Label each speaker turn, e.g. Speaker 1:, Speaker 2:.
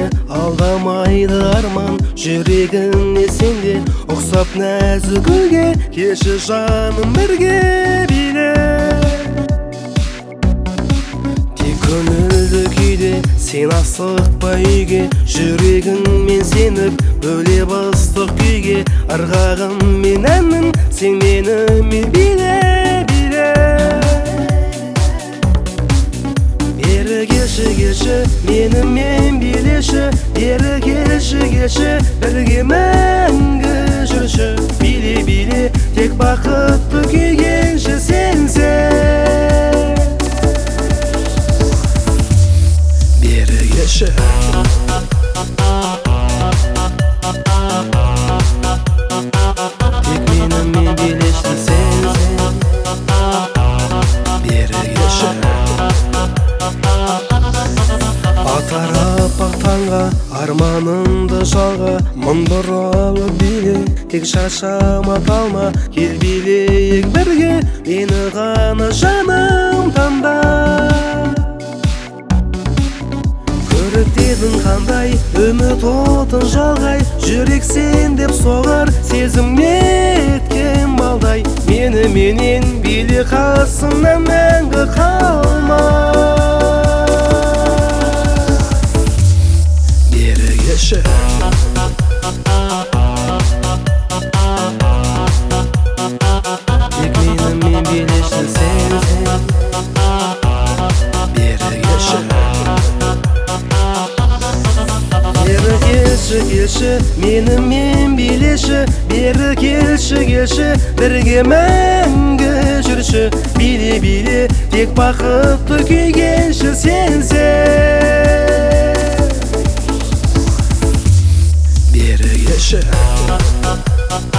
Speaker 1: келші, алдамайды арман жүрегіне сенде ұқсап нәзік гүлге. Келші жаным бірге биле, тек көңілді күйде сен асықпа үйге. Жүрегіңмен сеніп бөлеп ыстық күйге, ырғағым мен әнмін сен менімен биле биле. Бері келші келші менімен билеші, бері келші келші бірге мәңгі жүрші. Биле биле тек бақытты күйгенші сенсең. Бері келші тек менімен билеші сенсең. Бері келші атар аппақ таңға, арманымды жалға. Мың бұралы биле, тек шаршама талма. Кел билейік бірге, мені ғана жаным таңда. Көріктедің қандай, үміт отын жалғай. Жүрек сен деп соғар, сезім неткен балдай. Меніменен биле қасымнан мәңгі қалма. Бері келші тек менімен билеші сенсең. Бері келші бері келші келші менімен билеші, бері келші келші бірге мәңгі жүрші. Биле биле тек бақытты күйгенші сенсең. Бері келші